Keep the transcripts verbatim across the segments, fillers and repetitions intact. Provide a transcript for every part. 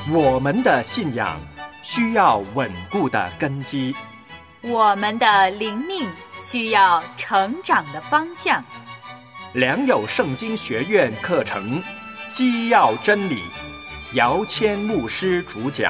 我们的信仰需要稳固的根基， 我们的灵命需要成长的方向。 良友圣经学院课程基要真理，姚谦牧师主讲。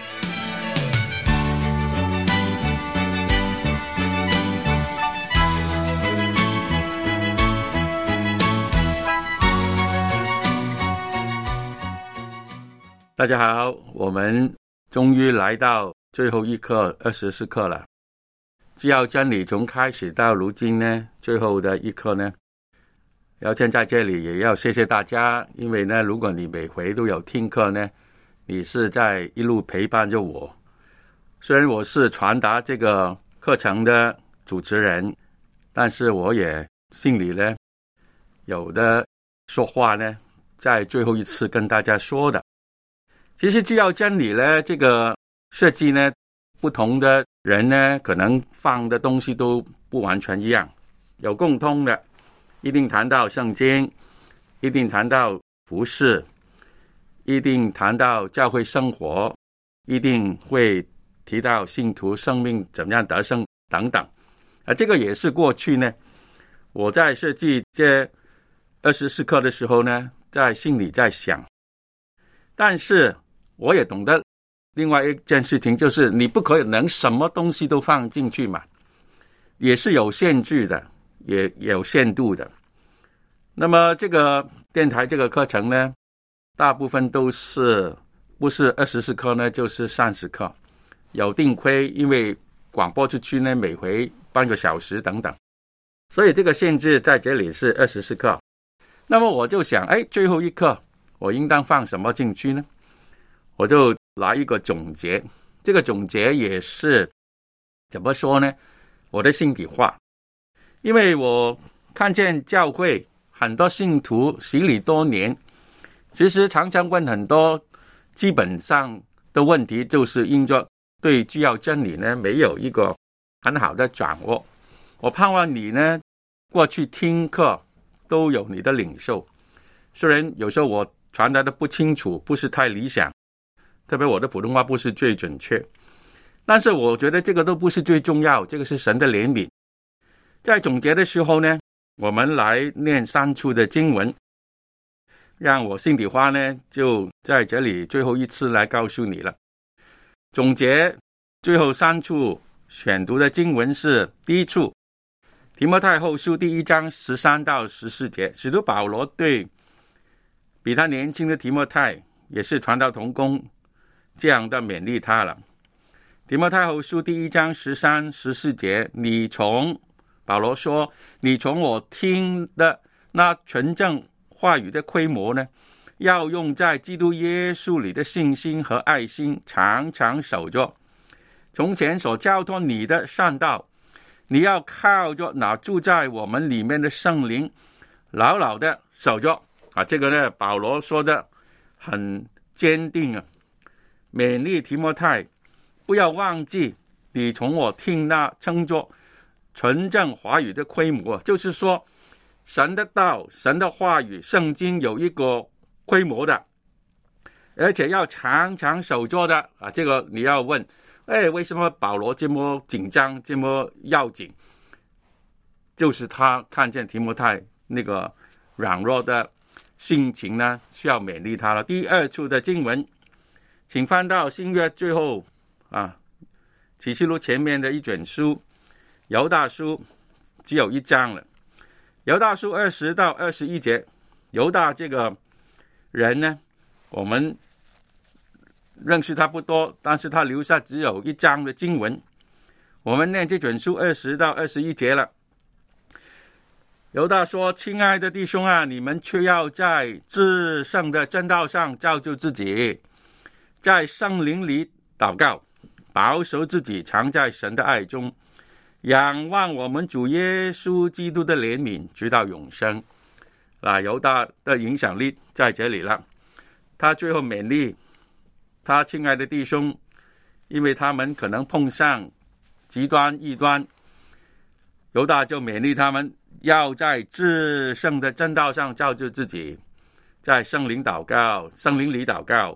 大家好，我们终于来到最后一课二十四课了。基要真理从开始到如今呢，最后的一课呢，姚谦在这里也要谢谢大家，因为呢，如果你每回都有听课呢，你是在一路陪伴着我。虽然我是传达这个课程的主持人，但是我也心里呢有的说话呢，在最后一次跟大家说的。其实基要真理呢，这个设计呢，不同的人呢，可能放的东西都不完全一样。有共通的，一定谈到圣经，一定谈到服事，一定谈到教会生活，一定会提到信徒生命怎么样得胜等等。啊，这个也是过去呢，我在设计这二十四课的时候呢，在心里在想。但是我也懂得另外一件事情，就是你不可能什么东西都放进去嘛，也是有限制的，也有限度的。那么这个电台这个课程呢，大部分都是不是二十四课呢，就是三十课，有定亏，因为广播出去呢，每回半个小时等等，所以这个限制在这里是二十四课。那么我就想，哎，最后一课我应当放什么进去呢？我就来一个总结，这个总结也是怎么说呢？我的心底话，因为我看见教会很多信徒洗礼多年，其实常常问很多基本上的问题，就是因着对基要真理呢没有一个很好的掌握。我盼望你呢过去听课都有你的领受，虽然有时候我传达的不清楚，不是太理想，特别我的普通话不是最准确，但是我觉得这个都不是最重要，这个是神的怜悯。在总结的时候呢，我们来念三处的经文，让我心底话呢就在这里最后一次来告诉你了。总结最后三处选读的经文是：第一处提摩太后书第一章十三到十四节，使徒保罗对比他年轻的提摩太，也是传道同工，这样的勉励他了。提摩太后书第一章十三、十四节，你从保罗说，你从我听的那纯正话语的规模呢，要用在基督耶稣里的信心和爱心，常常守着从前所交托你的善道。你要靠着那住在我们里面的圣灵，牢牢的守着。啊，这个呢，保罗说的很坚定啊，勉励提摩太，不要忘记你从我听那称作纯正话语的规模，就是说神的道、神的话语、圣经有一个规模的，而且要常常守着的啊。这个你要问，哎，为什么保罗这么紧张，这么要紧？就是他看见提摩太那个软弱的性情呢，需要勉励他了。第二处的经文，请翻到新约最后啊，启示录前面的一卷书，犹大书只有一章了。犹大书二十到二十一节，犹大这个人呢，我们认识他不多，但是他留下只有一章的经文。我们念这卷书二十到二十一节了。犹大说，亲爱的弟兄啊，你们却要在至圣的真道上造就自己，在圣灵里祷告，保守自己常在神的爱中，仰望我们主耶稣基督的怜悯，直到永生。那犹大的影响力在这里了。他最后勉励他亲爱的弟兄，因为他们可能碰上极端异端，犹大就勉励他们要在至圣的真道上造就自己，在圣灵祷告，圣灵里祷告，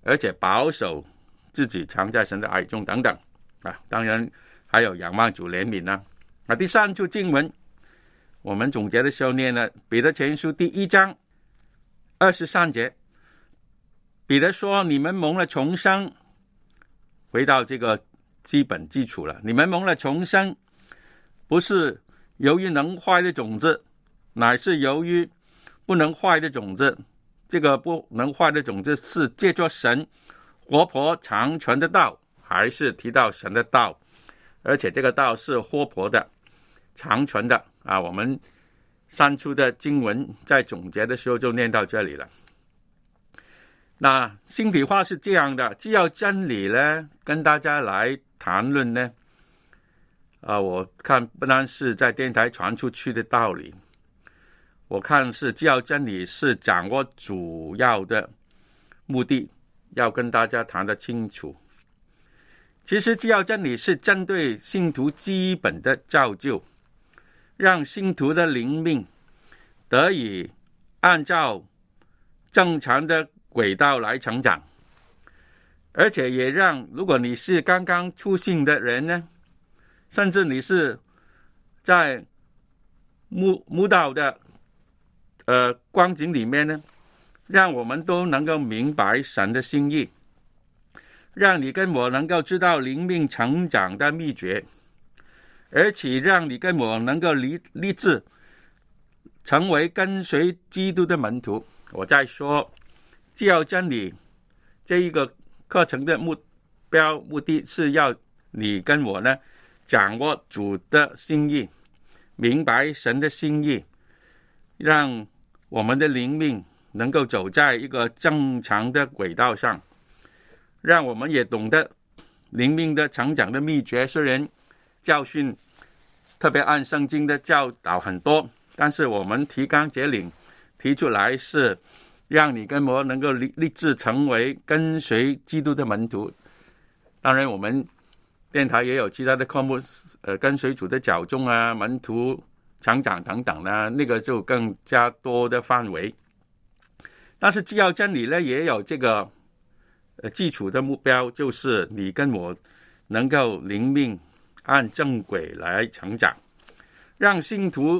而且保守自己藏在神的爱中等等啊。当然还有仰望主怜悯呢、啊。啊，第三处经文，我们总结的时候念了彼得前书第一章二十三节。彼得说：“你们蒙了重生。”回到这个基本基础了，你们蒙了重生，不是由于能坏的种子，乃是由于不能坏的种子。这个不能坏的种子是借着神活泼长存的道，还是提到神的道？而且这个道是活泼的、长存的啊。我们删除的经文在总结的时候就念到这里了。那心体化是这样的，只要真理呢，跟大家来谈论呢，啊，我看不单是在电台传出去的道理，我看是只要真理是掌握主要的目的，要跟大家谈得清楚。其实只要真理是针对信徒基本的造就，让信徒的灵命得以按照正常的轨道来成长，而且也让如果你是刚刚出信的人呢，甚至你是在慕慕道的呃光景里面呢，让我们都能够明白神的心意，让你跟我能够知道灵命成长的秘诀，而且让你跟我能够立立志成为跟随基督的门徒。我再说，只要真理这一个课程的目标目的是要你跟我呢掌握主的心意，明白神的心意，让我们的灵命能够走在一个正常的轨道上，让我们也懂得灵命的成长的秘诀。虽然教训特别按圣经的教导很多，但是我们提纲挈领提出来是让你跟我能够立立志成为跟随基督的门徒。当然我们电台也有其他的科目，呃，跟随主的脚踪啊，门徒成长等等啊，那个就更加多的范围。但是只要真理呢，也有这个呃基础的目标，就是你跟我能够灵命按正轨来成长，让信徒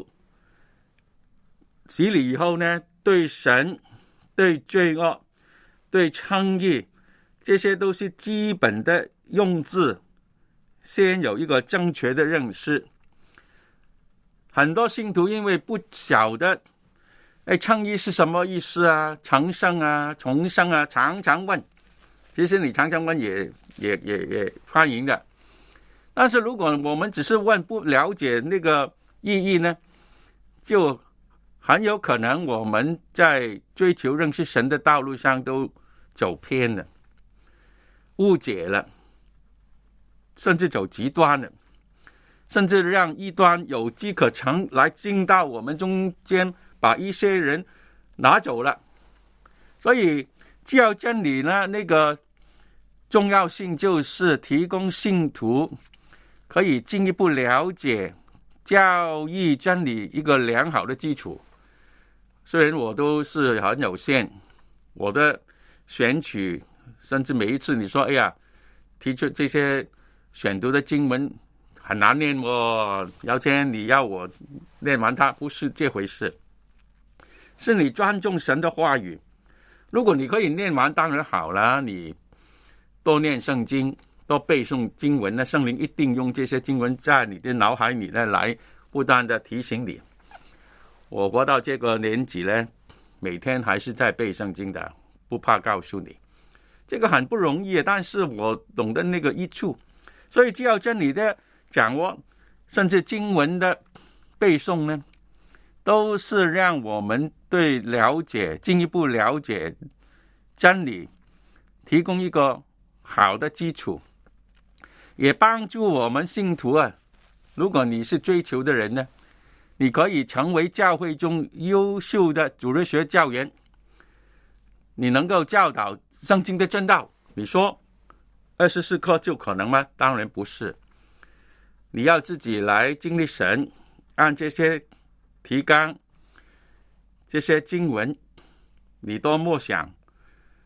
洗礼以后呢，对神、对罪恶、对称义，这些都是基本的用字，先有一个正确的认识。很多信徒因为不晓得哎，称义是什么意思啊，成圣啊，重生啊，常常问。其实你常常问也也也也欢迎的，但是如果我们只是问不了解那个意义呢，就很有可能我们在追求认识神的道路上都走偏了，误解了，甚至走极端了，甚至让异端有机可乘来进到我们中间，把一些人拿走了。所以只要真理呢，那个重要性就是提供信徒可以进一步了解教义真理一个良好的基础。虽然我都是很有限，我的选取甚至每一次你说哎呀提出这些选读的经文很难念哦，姚谦你要我念完它，不是这回事，是你尊重神的话语。如果你可以念完当然好了，你多念圣经，多背诵经文呢，圣灵一定用这些经文在你的脑海里呢来不断的提醒你。我活到这个年纪呢，每天还是在背圣经的，不怕告诉你，这个很不容易，但是我懂得那个益处。所以只要真理的掌握，甚至经文的背诵呢，都是让我们对了解进一步了解真理提供一个好的基础，也帮助我们信徒啊，如果你是追求的人呢，你可以成为教会中优秀的主日学教员，你能够教导圣经的真道。你说二十四课就可能吗？当然不是，你要自己来经历神，按这些提纲这些经文你多默想，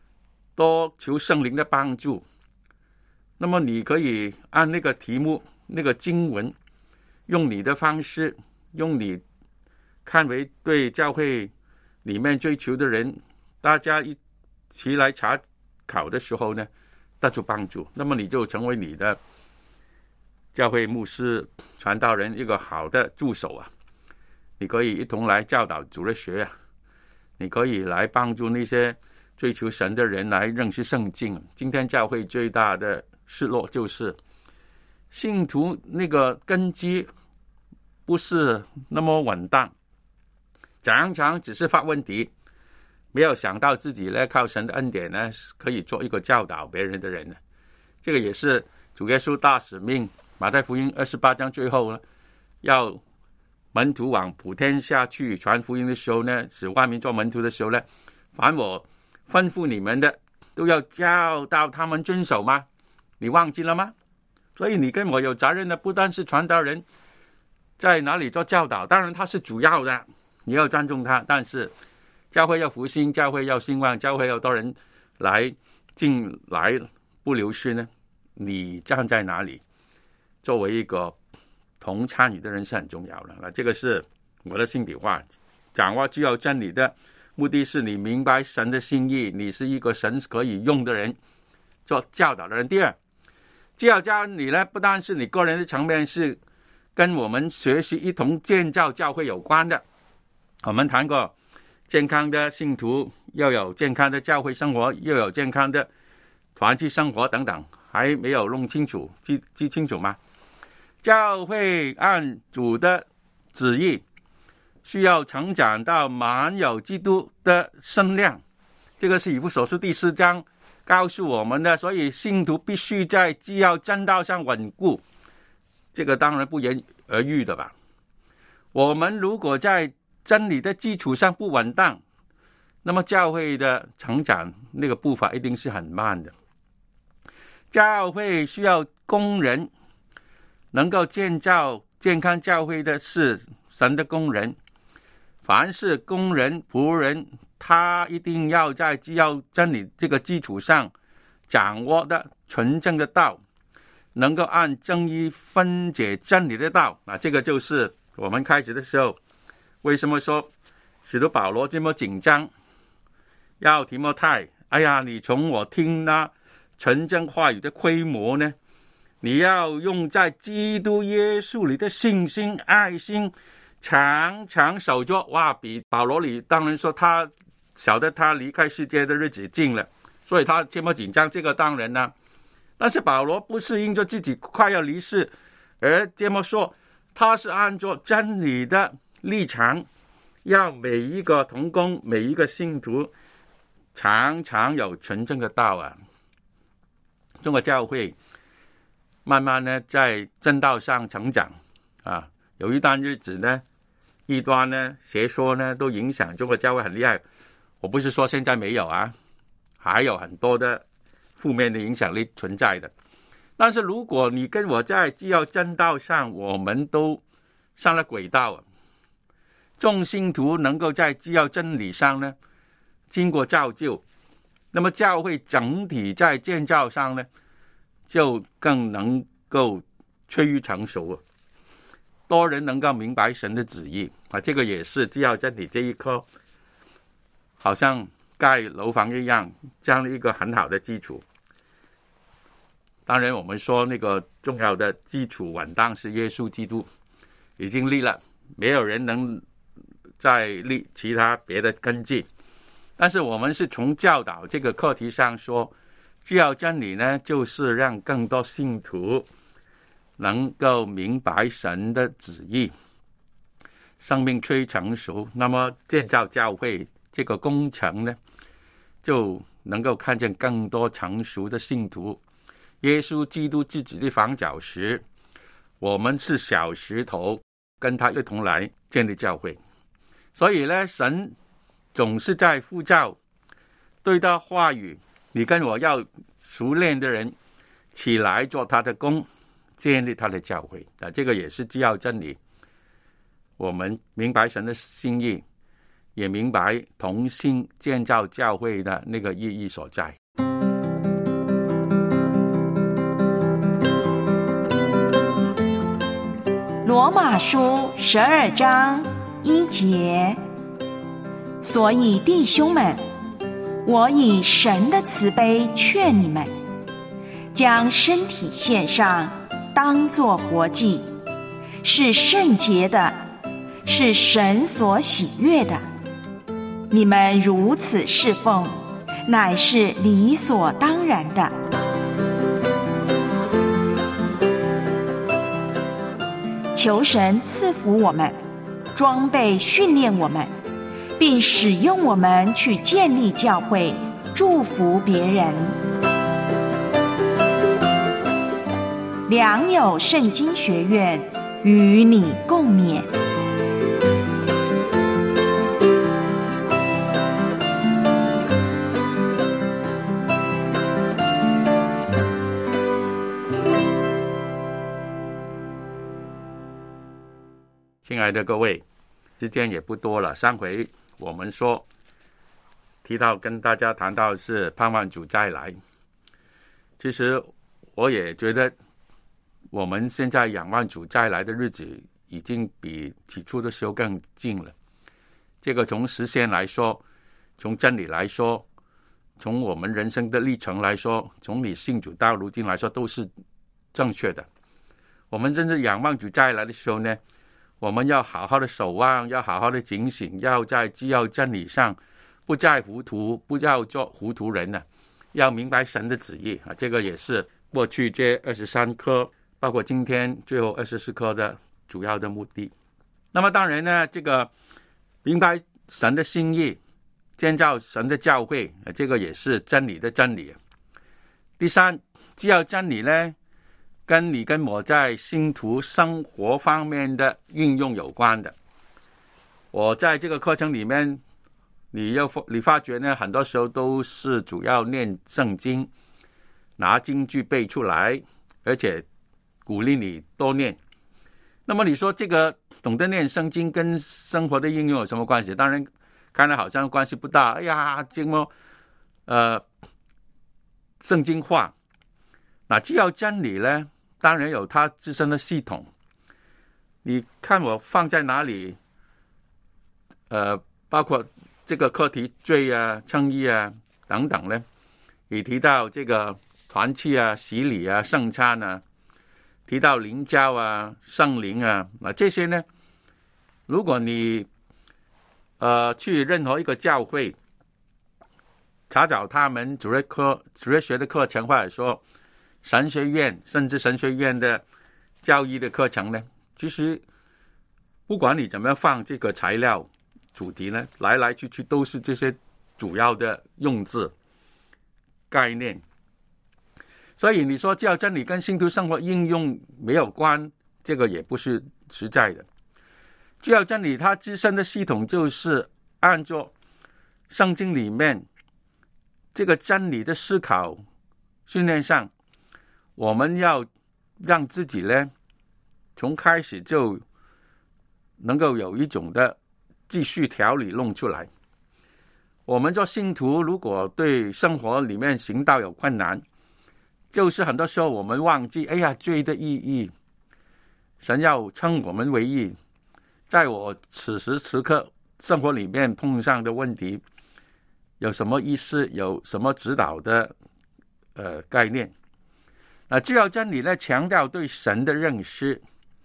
多求圣灵的帮助。那么你可以按那个题目、那个经文，用你的方式，用你看为对教会里面追求的人，大家一起来查考的时候呢，得出帮助。那么你就成为你的教会牧师、传道人一个好的助手啊！你可以一同来教导主日学啊，你可以来帮助那些追求神的人来认识圣经。今天教会最大的失落就是信徒那个根基不是那么稳当，常常只是发问题，没有想到自己呢靠神的恩典呢可以做一个教导别人的人呢。这个也是主耶稣大使命，马太福音二十八章最后呢，要门徒往普天下去传福音的时候呢，使万民做门徒的时候呢，凡我吩咐你们的，都要教导他们遵守吗？你忘记了吗？所以你跟我有责任的，不单是传道人在哪里做教导，当然他是主要的，你要尊重他，但是教会要复兴，教会要兴旺，教会要多人来进来不流失呢，你站在哪里作为一个同参与的人是很重要的。那这个是我的心底话。掌握自由真理的目的是你明白神的心意，你是一个神可以用的人，做教导的人。第二，自由真理呢，不单是你个人的层面，是跟我们学习一同建造教会有关的。我们谈过健康的信徒要有健康的教会生活，又有健康的团契生活等等，还没有弄清楚，记记清楚吗？教会按主的旨意需要成长到满有基督的身量，这个是以弗所书第四章告诉我们的。所以信徒必须在既要真道上稳固，这个当然不言而喻的吧。我们如果在真理的基础上不稳当，那么教会的成长那个步伐一定是很慢的。教会需要工人，能够建造健康教会的是神的工人。凡是工人仆人，他一定要在既要真理这个基础上掌握的纯正的道，能够按正义分解真理的道。那这个就是我们开始的时候为什么说使徒保罗这么紧张，要提摩太，哎呀，你从我听那纯正话语的规模呢，你要用在基督耶稣里的信心、爱心，常常守着。哇，比保罗里当然说他晓得他离开世界的日子近了，所以他这么紧张，这个当然呢。但是保罗不是因着自己快要离世而这么说，他是按照真理的立场，要每一个同工、每一个信徒常常有纯正的道啊。中国教会慢慢呢在正道上成长啊，有一段日子呢，异端呢、邪说呢都影响中国教会很厉害。我不是说现在没有啊，还有很多的负面的影响力存在的。但是如果你跟我在既要正道上，我们都上了轨道啊，众信徒能够在既要真理上呢经过造就，那么教会整体在建造上呢就更能够趋于成熟，多人能够明白神的旨意啊，这个也是既要真理这一颗好像盖楼房一样，这样一个很好的基础。当然我们说那个重要的基础稳当是耶稣基督已经立了，没有人能再立其他别的根基。但是我们是从教导这个课题上说，既要真理呢，就是让更多信徒能够明白神的旨意，生命趋成熟，那么建造教会这个工程呢，就能够看见更多成熟的信徒。耶稣基督自己的房角石，我们是小石头，跟他一同来建立教会。所以呢，神总是在呼召对他话语，你跟我要熟练的人起来做他的工，建立他的教会。啊，这个也是既要真理，我们明白神的心意，也明白同心建造教会的那个意义所在。 罗马书十二章一节。所以弟兄们，我以神的慈悲劝你们，将身体献上，当作活祭，是圣洁的，是神所喜悦的。你们如此侍奉，乃是理所当然的。求神赐福我们，装备训练我们，并使用我们去建立教会，祝福别人。良友圣经学院与你共勉。 亲爱的各位，时间也不多了。上回我们说提到跟大家谈到是盼望主再来，其实我也觉得我们现在仰望主再来的日子已经比起初的时候更近了。这个从时间来说，从真理来说，从我们人生的历程来说，从你信主到如今来说，都是正确的。我们真正仰望主再来的时候呢，我们要好好的守望，要好好的警醒，要在既要真理上不再糊涂，不要做糊涂人呢、啊，要明白神的旨意啊。这个也是过去这二十三课，包括今天最后二十四课的主要的目的。那么当然呢，这个明白神的心意，建造神的教会，这个也是真理的真理。第三，既要真理呢，跟你跟我在信徒生活方面的运用有关的。我在这个课程里面，你要你发觉呢，很多时候都是主要念圣经，拿经句背出来，而且鼓励你多念。那么你说这个懂得念圣经跟生活的应用有什么关系？当然看来好像关系不大。哎呀，这么呃圣经化，那既要真理呢，当然有它自身的系统。你看我放在哪里，呃，包括这个课题罪啊、称义啊等等呢，也提到这个团契啊、洗礼啊、圣餐啊，提到灵交啊、圣灵啊，那这些呢，如果你呃去任何一个教会查找他们主日课、主日学的课程，或者说神学院甚至神学院的教育的课程呢，其实不管你怎么样放这个材料主题呢，来来去去都是这些主要的用字概念。所以你说教真理跟信徒生活应用没有关，这个也不是实在的。教真理它自身的系统就是按照圣经里面这个真理的思考训练上，我们要让自己呢，从开始就能够有一种的继续条理弄出来。我们做信徒，如果对生活里面行道有困难，就是很多时候我们忘记，哎呀，罪的意义，神要称我们为义。在我此时此刻生活里面碰上的问题，有什么意思，有什么指导的呃概念。那既要真理呢，强调对神的认识，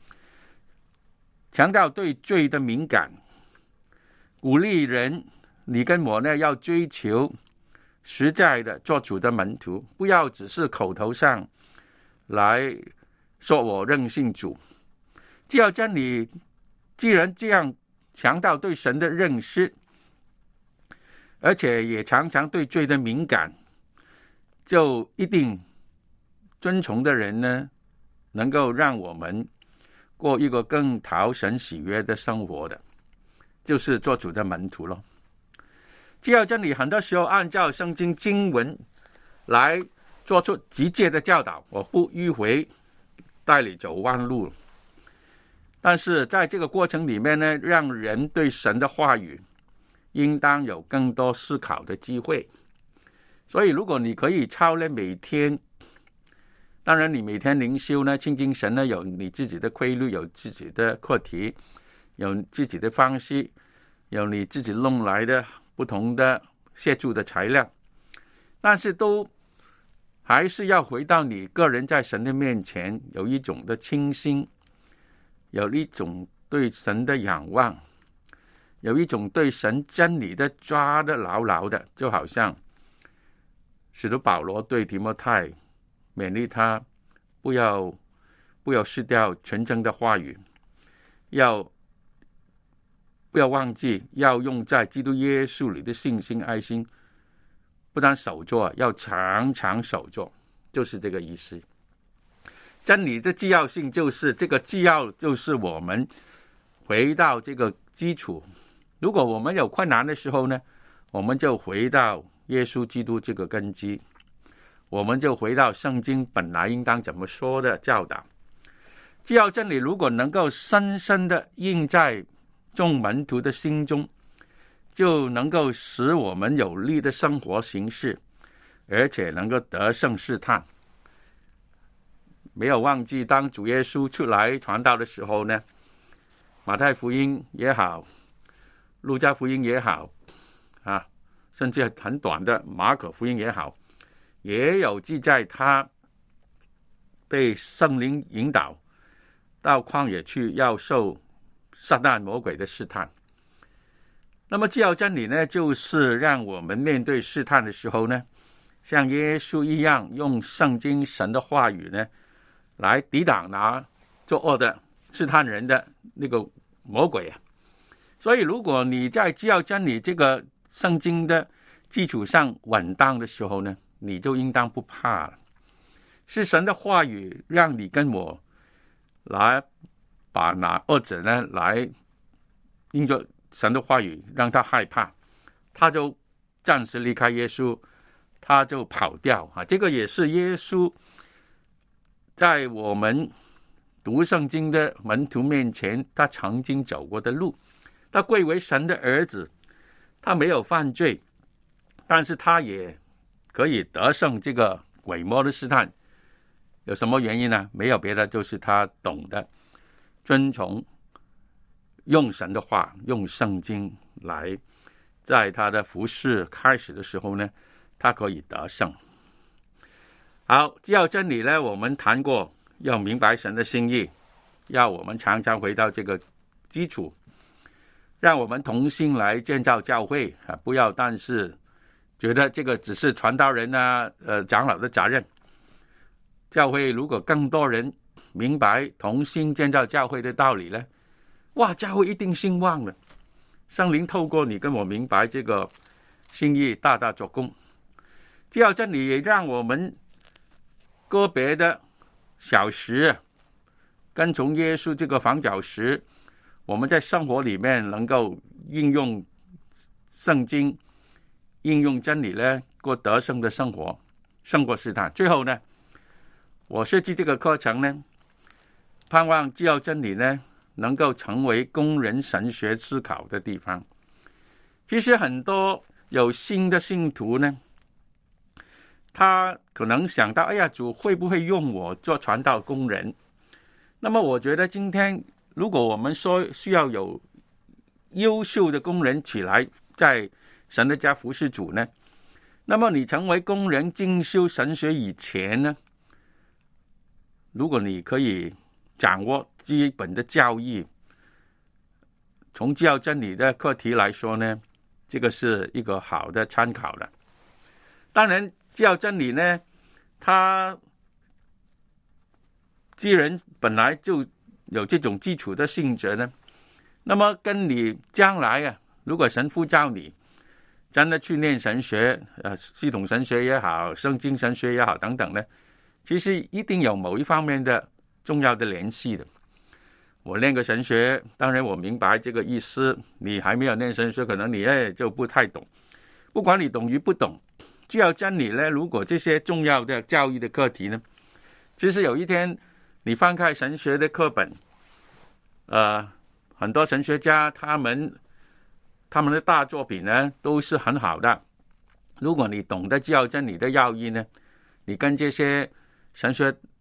强调对罪的敏感，鼓励人，你跟我呢要追求实在的做主的门徒，不要只是口头上来说我认信主。既要真理既然这样强调对神的认识，而且也常常对罪的敏感，就一定遵从的人呢，能够让我们过一个更讨神喜悦的生活的，就是做主的门徒咯。既要真理很多时候按照圣经经文来做出直接的教导，我不迂回带你走弯路，但是在这个过程里面呢，让人对神的话语应当有更多思考的机会。所以如果你可以操练每天当然你每天灵修呢，亲近神呢，有你自己的规律，有自己的课题，有自己的方式，有你自己弄来的不同的协助的材料，但是都还是要回到你个人在神的面前有一种的清心，有一种对神的仰望，有一种对神真理的抓得牢牢的，就好像使徒保罗对提摩太勉励他不要不要失掉纯正的话语，要不要忘记要用在基督耶稣里的信心爱心，不但守着，要常常守着，就是这个意思。真理的重要性就是这个重要，就是我们回到这个基础。如果我们有困难的时候呢，我们就回到耶稣基督这个根基，我们就回到圣经本来应当怎么说的教导。重要真理如果能够深深的印在众门徒的心中，就能够使我们有力的生活形式，而且能够得胜试探。没有忘记当主耶稣出来传道的时候呢，马太福音也好，路加福音也好啊，甚至很短的马可福音也好，也有记载他被圣灵引导到旷野去，要受撒旦魔鬼的试探。那么重要真理呢，就是让我们面对试探的时候呢，像耶稣一样，用圣经神的话语呢，来抵挡拿作恶的试探人的那个魔鬼啊。所以如果你在重要真理这个圣经的基础上稳当的时候呢，你就应当不怕了。是神的话语让你跟我来把那恶者呢，来因着神的话语让他害怕，他就暂时离开耶稣，他就跑掉啊。这个也是耶稣在我们读圣经的门徒面前他曾经走过的路。他归为神的儿子，他没有犯罪，但是他也可以得胜这个鬼魔的试探。有什么原因呢？没有别的，就是他懂得遵从用神的话，用圣经来在他的服事开始的时候呢，他可以得胜。好，重要真理呢，我们谈过，要明白神的心意，要我们常常回到这个基础，让我们同心来建造教会啊！不要但是觉得这个只是传道人啊、呃长老的责任。教会如果更多人明白同心建造教会的道理呢，哇，教会一定兴旺了。圣灵透过你跟我明白这个心意，大大做工。重要真理也让我们个别的小时跟从耶稣这个房角石，我们在生活里面能够运用圣经，应用真理呢，过得胜的生活，胜过试探。最后呢，我设计这个课程呢，盼望重要真理呢，能够成为供人神学思考的地方。其实很多有新的信徒呢，他可能想到，哎呀，主会不会用我做传道工人？那么我觉得今天如果我们说需要有优秀的工人起来在神的家服侍主呢，那么你成为工人进修神学以前呢，如果你可以掌握基本的教义，从重要真理的课题来说呢，这个是一个好的参考了。当然重要真理呢，它既然本来就有这种基础的性质呢，那么跟你将来啊，如果神呼召你真的去念神学，呃，系统神学也好，圣经神学也好等等呢，其实一定有某一方面的重要的联系的。我念个神学，当然我明白这个意思，你还没有念神学，可能你哎就不太懂。不管你懂与不懂，重要真理呢，如果这些重要的教育的课题呢，其实有一天你翻开神学的课本，呃，很多神学家他们他们的大作品呢都是很好的。如果你懂得重要真理的要义呢，你跟这些神学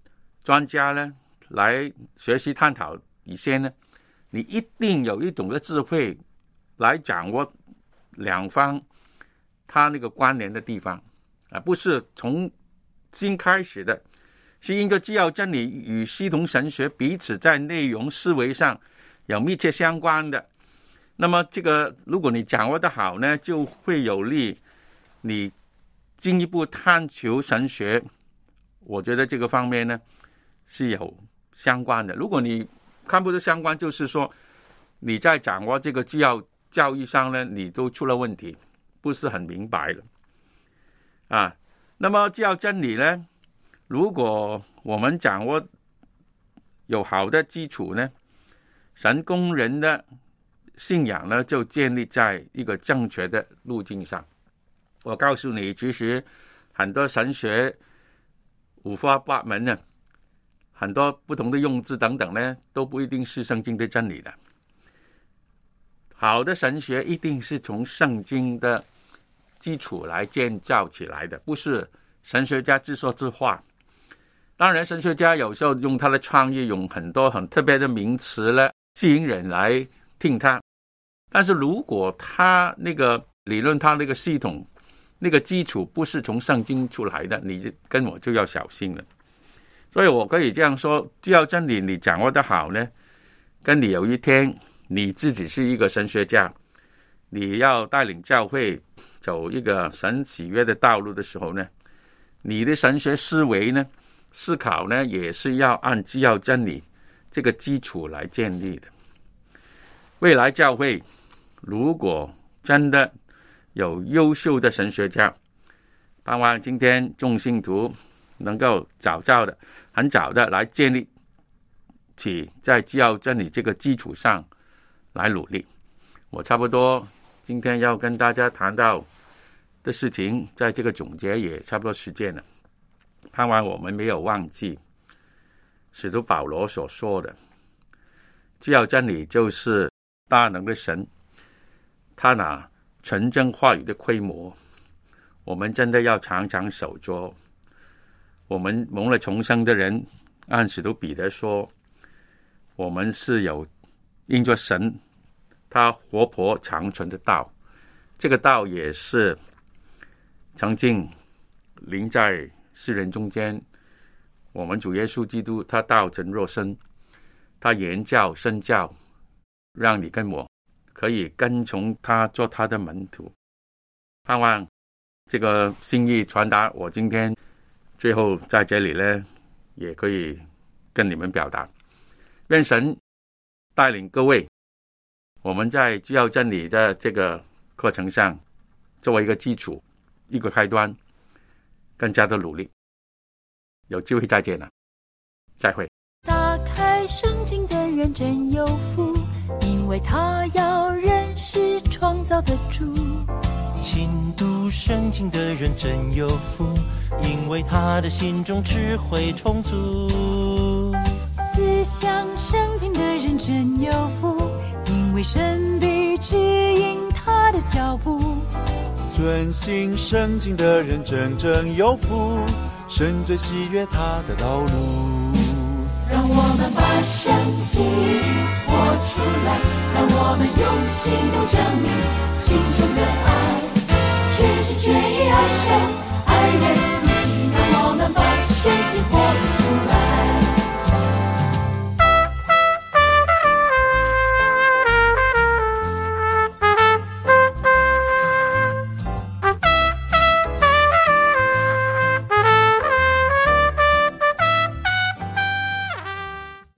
专家呢来学习探讨以前呢，你一定有一种的智慧来掌握两方他那个关联的地方啊，不是从新开始的，是因着既要真理与系统神学彼此在内容思维上有密切相关的。那么这个如果你掌握得好呢，就会有利你进一步探求神学。我觉得这个方面呢是有相关的。如果你看不出相关，就是说你在掌握这个基要教育上呢，你都出了问题，不是很明白了啊。那么基要真理呢，如果我们掌握有好的基础呢，神工人的信仰呢就建立在一个正确的路径上。我告诉你，其实很多神学五花八门呢，很多不同的用字等等呢，都不一定是圣经的真理的。好的神学一定是从圣经的基础来建造起来的，不是神学家自说自话。当然神学家有时候用他的创意，用很多很特别的名词呢，吸引人来听他。但是如果他那个理论，他那个系统，那个基础不是从圣经出来的，你跟我就要小心了。所以我可以这样说，只要真理你掌握得好呢，跟你有一天你自己是一个神学家，你要带领教会走一个神喜悦的道路的时候呢，你的神学思维呢，思考呢，也是要按基要真理这个基础来建立的。未来教会如果真的有优秀的神学家，盼望今天众信徒能够早早的很早的来建立起在基要真理这个基础上来努力。我差不多今天要跟大家谈到的事情，在这个总结也差不多时间了。盼望我们没有忘记使徒保罗所说的，基要真理就是大能的神他拿纯正话语的规模，我们真的要常常守着。我们蒙了重生的人，按使徒彼得说，我们是有因着神他活泼长存的道，这个道也是曾经临在世人中间。我们主耶稣基督他道成肉身，他言教身教，让你跟我可以跟从他做他的门徒。盼望这个心意传达，我今天最后在这里呢也可以跟你们表达。愿神带领各位，我们在基要真理的这个课程上作为一个基础，一个开端，更加的努力。有机会再见了，再会。 打开圣经的人真有福，因为他要认识创造的主。 勤读圣经的人真有福，因为他的心中智慧充足。 思想圣经的人真有福，因为神必指引他的脚步。 遵行圣经的人真正有福，神最喜悦他的道路。 让我们把圣经活出来，让我们用行动证明心中的爱，全心全意爱神爱人。